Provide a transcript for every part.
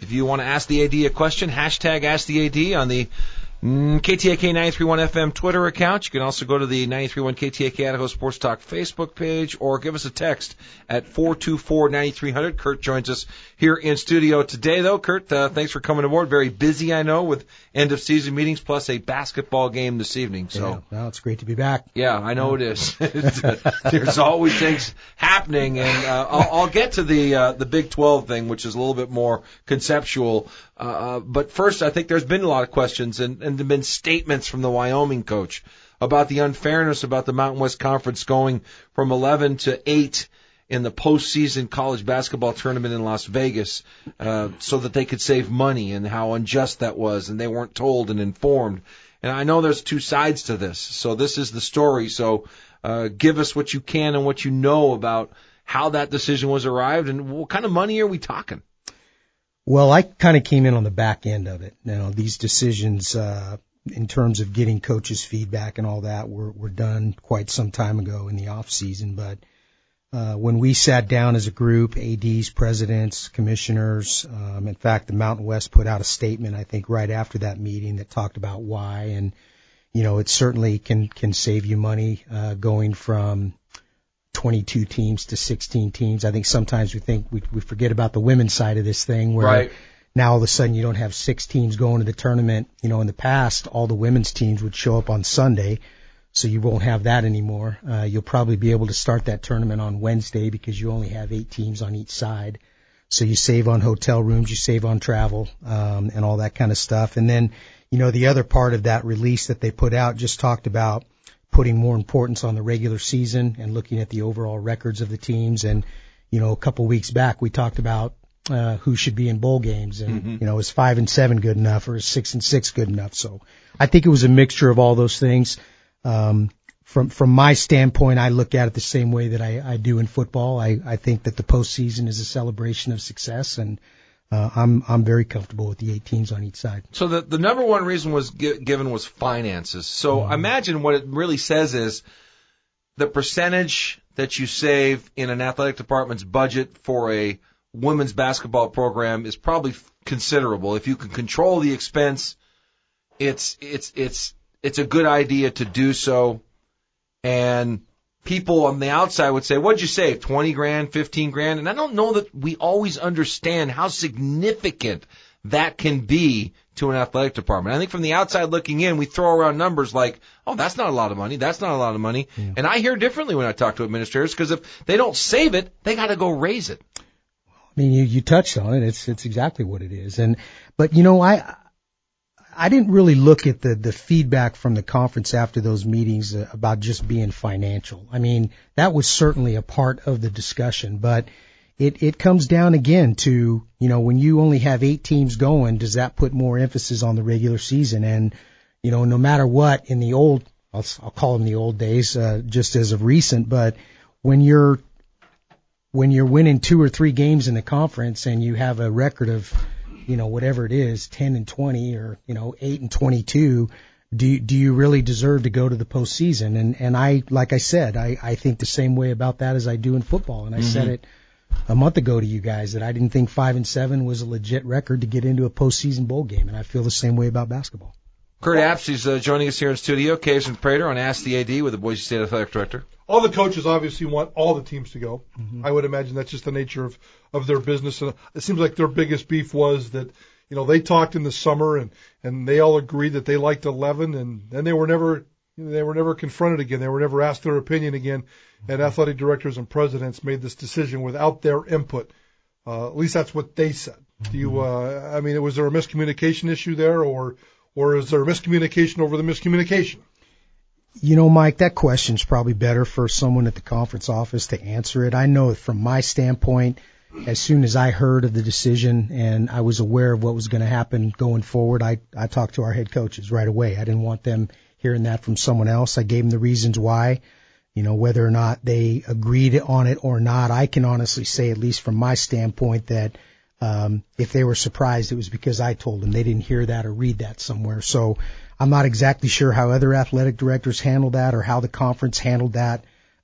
If you want to ask the AD a question, hashtag Ask the AD on the KTAK 931 FM Twitter account. You can also go to the 931 KTAK Idaho Sports Talk Facebook page or give us a text at 424-9300. Kurt joins us here in studio today, though. Kurt, thanks for coming aboard. Very busy, I know, with end-of-season meetings plus a basketball game this evening. So, yeah, well, it's great to be back. Yeah, I know it is. There's always things happening, and I'll get to the Big 12 thing, which is a little bit more conceptual. But first, I think there's been a lot of questions and there have been statements from the Wyoming coach about the unfairness about the Mountain West Conference going from 11 to 8 in the postseason college basketball tournament in Las Vegas, so that they could save money, and how unjust that was, and they weren't told and informed. And I know there's two sides to this, so this is the story. So give us what you can and what you know about how that decision was arrived, and what kind of money are we talking? Well, I kind of came in on the back end of it. Now, these decisions, in terms of getting coaches' feedback and all that, were done quite some time ago in the off season. But when we sat down as a group, ADs, presidents, commissioners, in fact, the Mountain West put out a statement, I think, right after that meeting that talked about why. And, you know, it certainly can save you money going from 22 teams to 16 teams. I think sometimes we forget about the women's side of this thing, where right. Now all of a sudden you don't have 6 teams going to the tournament. You know, in the past, all the women's teams would show up on Sunday, so you won't have that anymore. You'll probably be able to start that tournament on Wednesday because you only have 8 teams on each side. So you save on hotel rooms, you save on travel, and all that kind of stuff. And then, you know, the other part of that release that they put out just talked about putting more importance on the regular season and looking at the overall records of the teams. And, you know, a couple weeks back we talked about who should be in bowl games, and you know, is 5-7 good enough, or is 6-6 good enough? So I think it was a mixture of all those things. From my standpoint, I look at it the same way that I do in football. I think that the postseason is a celebration of success, and I'm very comfortable with the 8 teams on each side. So the number one reason was given was finances. So imagine what it really says is the percentage that you save in an athletic department's budget for a women's basketball program is probably considerable. If you can control the expense, it's a good idea to do so. And people on the outside would say, what'd you save? 20 grand, 15 grand? And I don't know that we always understand how significant that can be to an athletic department. I think from the outside looking in, we throw around numbers like, oh, that's not a lot of money. That's not a lot of money. Yeah. And I hear differently when I talk to administrators, because if they don't save it, they got to go raise it. I mean, you touched on it. It's exactly what it is. But you know, I didn't really look at the feedback from the conference after those meetings about just being financial. I mean, that was certainly a part of the discussion, but it comes down again to, you know, when you only have 8 teams going, does that put more emphasis on the regular season? And, you know, no matter what, in the old, I'll call them the old days, just as of recent, but when you're winning 2 or 3 games in the conference and you have a record of, you know, whatever it is, 10-20 or, you know, 8-22, do you really deserve to go to the postseason? And I, like I said, I think the same way about that as I do in football. And I said it a month ago to you guys that I didn't think 5-7 was a legit record to get into a postseason bowl game. And I feel the same way about basketball. Kurt Apps is joining us here in studio. Caves and Prater on Ask the AD with the Boise State Athletic Director. All the coaches obviously want all the teams to go. I would imagine that's just the nature of their business. And it seems like their biggest beef was that, you know, they talked in the summer and they all agreed that they liked 11, and then they were never confronted again. They were never asked their opinion again. And athletic directors and presidents made this decision without their input. At least that's what they said. Do you? I mean, was there a miscommunication issue there, or is there a miscommunication over the miscommunication? You know, Mike, that question's probably better for someone at the conference office to answer it. I know from my standpoint, as soon as I heard of the decision and I was aware of what was going to happen going forward, I talked to our head coaches right away. I didn't want them hearing that from someone else. I gave them the reasons why. You know, whether or not they agreed on it or not, I can honestly say, at least from my standpoint, that if they were surprised, it was because I told them. They didn't hear that or read that somewhere. So I'm not exactly sure how other athletic directors handled that or how the conference handled that.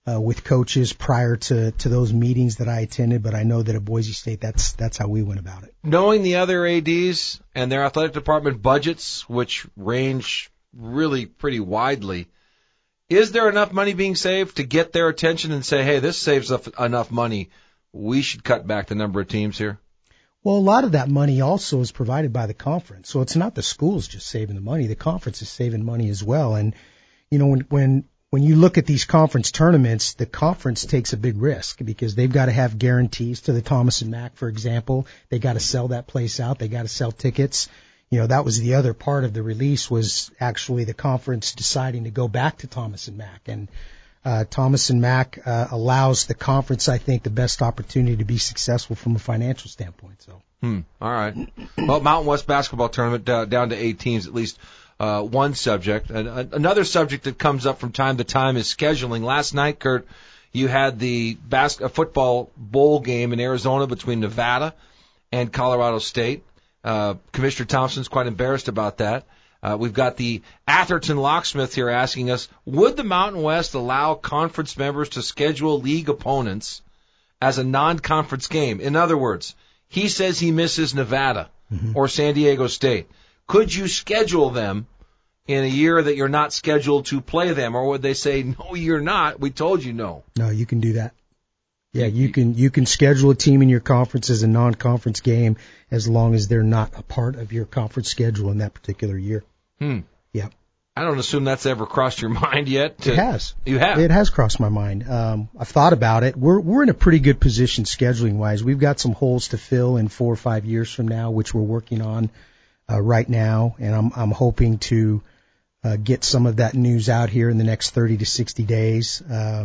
with coaches prior to those meetings that I attended, but I know that at Boise State, that's how we went about it. Knowing the other ADs and their athletic department budgets, which range really pretty widely, is there enough money being saved to get their attention and say, hey, this saves enough money, we should cut back the number of teams here? Well, a lot of that money also is provided by the conference. So it's not the schools just saving the money. The conference is saving money as well. And, you know, when you look at these conference tournaments, the conference takes a big risk because they've got to have guarantees to the Thomas and Mack, for example. They got to sell that place out. They got to sell tickets. You know, that was the other part of the release was actually the conference deciding to go back to Thomas and Mack. And Thomas and Mack allows the conference, I think, the best opportunity to be successful from a financial standpoint. So, all right. Well, Mountain West basketball tournament down to 8 teams, at least one subject. Another subject that comes up from time to time is scheduling. Last night, Kurt, you had the football bowl game in Arizona between Nevada and Colorado State. Commissioner Thompson's quite embarrassed about that. We've got the Atherton locksmith here asking us, would the Mountain West allow conference members to schedule league opponents as a non-conference game? In other words, he says he misses Nevada or San Diego State. Could you schedule them in a year that you're not scheduled to play them? Or would they say, no, you're not? We told you no. No, you can do that. Yeah, you can schedule a team in your conference as a non-conference game as long as they're not a part of your conference schedule in that particular year. Yeah. I don't assume that's ever crossed your mind yet. It has. You have? It has crossed my mind. I've thought about it. We're in a pretty good position scheduling wise. We've got some holes to fill in 4 or 5 years from now, which we're working on right now, and I'm hoping to get some of that news out here in the next 30 to 60 days.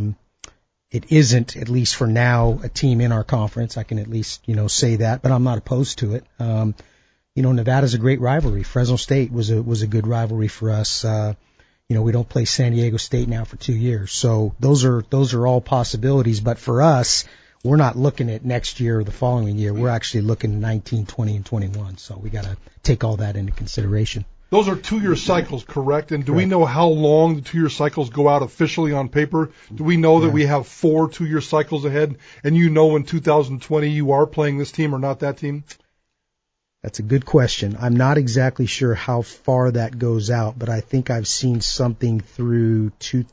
It isn't, at least for now, a team in our conference. I can at least, say that, but I'm not opposed to it. Nevada's a great rivalry. Fresno State was a good rivalry for us. We don't play San Diego State now for 2 years. So those are all possibilities, but for us, we're not looking at next year or the following year. We're actually looking at 19, 20, and 21. So we got to take all that into consideration. Those are 2-year cycles, correct? And do we know how long the 2-year cycles go out officially on paper? Do we know that we have 4 2-year cycles ahead? And in 2020 you are playing this team or not that team? That's a good question. I'm not exactly sure how far that goes out, but I think I've seen something through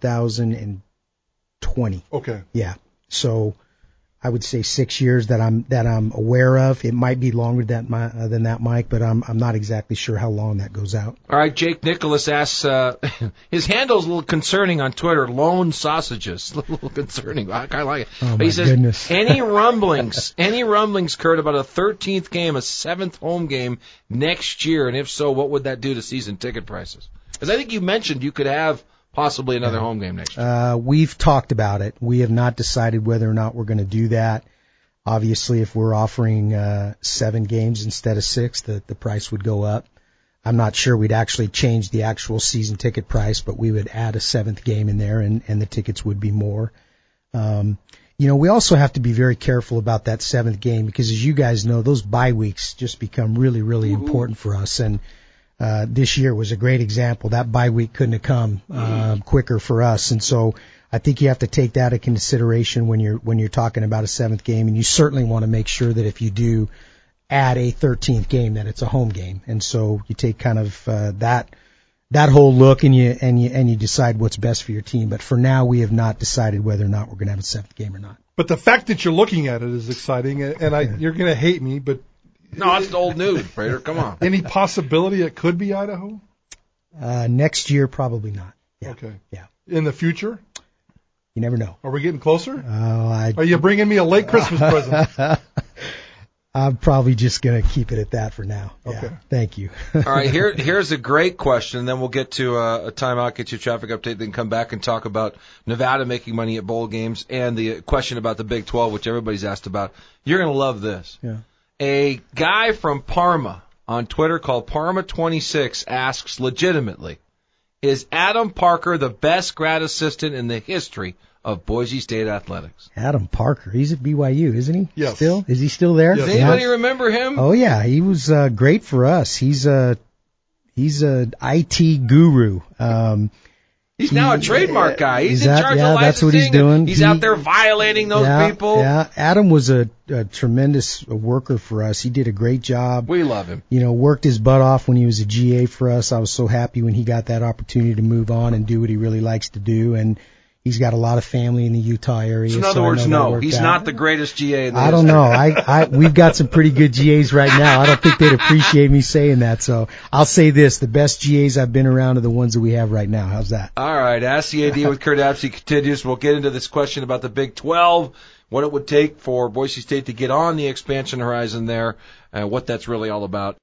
2020. Okay. Yeah. So I would say 6 years that I'm aware of. It might be longer than that, Mike, but I'm not exactly sure how long that goes out. All right, Jake Nicholas asks, his handle's a little concerning on Twitter, Lone Sausages. A little concerning. I kind of like it. Oh, but he says, goodness. any rumblings, Kurt, about a 13th game, a 7th home game next year? And if so, what would that do to season ticket prices? Because I think you mentioned you could have possibly another home game next year. We've talked about it. We have not decided whether or not we're going to do that. Obviously, if we're offering 7 games instead of 6, the price would go up. I'm not sure we'd actually change the actual season ticket price, but we would add a 7th game in there, and the tickets would be more. We also have to be very careful about that 7th game because, as you guys know, those bye weeks just become really, really important for us. And this year was a great example. That bye week couldn't have come quicker for us, and so I think you have to take that into consideration when you're talking about a 7th game, and you certainly want to make sure that if you do add a 13th game, that it's a home game. And so you take kind of that whole look, and you decide what's best for your team. But for now, we have not decided whether or not we're going to have a 7th game or not. But the fact that you're looking at it is exciting, and you're going to hate me, but. No, it's the old news, Prater. Come on. Any possibility it could be Idaho? Next year, probably not. Yeah. Okay. Yeah. In the future? You never know. Are we getting closer? Are you bringing me a late Christmas present? I'm probably just going to keep it at that for now. Yeah. Okay. Thank you. All right, here's a great question, and then we'll get to a timeout, get you a traffic update, then come back and talk about Nevada making money at bowl games and the question about the Big 12, which everybody's asked about. You're going to love this. Yeah. A guy from Parma on Twitter called Parma26 asks legitimately, is Adam Parker the best grad assistant in the history of Boise State athletics? Adam Parker, he's at BYU, isn't he? Yes. Still? Is he still there? Yes. Does anybody remember him? Oh yeah, he was great for us. He's a IT guru. He's now a trademark guy. He's in that, charge yeah, of licensing. that's what he's doing. He's out there violating those people. Yeah, Adam was a tremendous worker for us. He did a great job. We love him. You know, worked his butt off when he was a GA for us. I was so happy when he got that opportunity to move on and do what he really likes to do. And he's got a lot of family in the Utah area. So in other words, no, he's not the greatest GA in the I don't know. We've got some pretty good GAs right now. I don't think they'd appreciate me saying that. So I'll say this: the best GAs I've been around are the ones that we have right now. How's that? All right, Ask the AD with Curt Apsey continues. We'll get into this question about the Big 12, what it would take for Boise State to get on the expansion horizon there, what that's really all about.